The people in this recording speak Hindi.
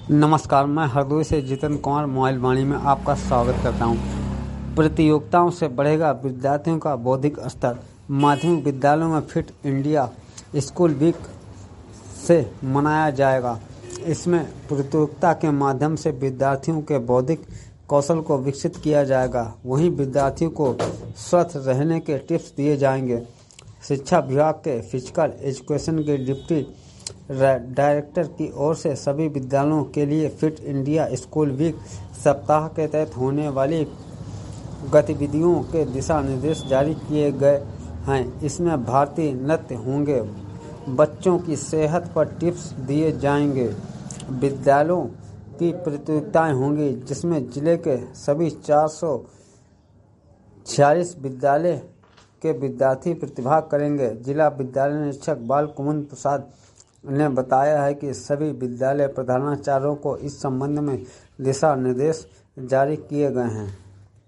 नमस्कार, मैं हरदोई से जितेंद्र कुमार मोबाइल वाणी में आपका स्वागत करता हूं। प्रतियोगिताओं से बढ़ेगा विद्यार्थियों का बौद्धिक स्तर। माध्यमिक विद्यालयों में फिट इंडिया स्कूल वीक से मनाया जाएगा। इसमें प्रतियोगिता के माध्यम से विद्यार्थियों के बौद्धिक कौशल को विकसित किया जाएगा। वहीं विद्यार्थियों को स्वस्थ रहने के टिप्स दिए जाएंगे। शिक्षा विभाग के फिजिकल एजुकेशन के डिप्टी डायरेक्टर की ओर से सभी विद्यालयों के लिए फिट इंडिया स्कूल वीक सप्ताह के तहत होने वाली गतिविधियों के दिशा निर्देश जारी किए गए हैं। इसमें भारतीय नृत्य होंगे, बच्चों की सेहत पर टिप्स दिए जाएंगे, विद्यालयों की प्रतियोगिताएं होंगी जिसमें जिले के सभी 446 विद्यालय के विद्यार्थी प्रतिभाग करेंगे। जिला विद्यालय निरीक्षक बाल कुमुद प्रसाद ने बताया है कि सभी विद्यालय प्रधानाचार्यों को इस संबंध में दिशा निर्देश जारी किए गए हैं।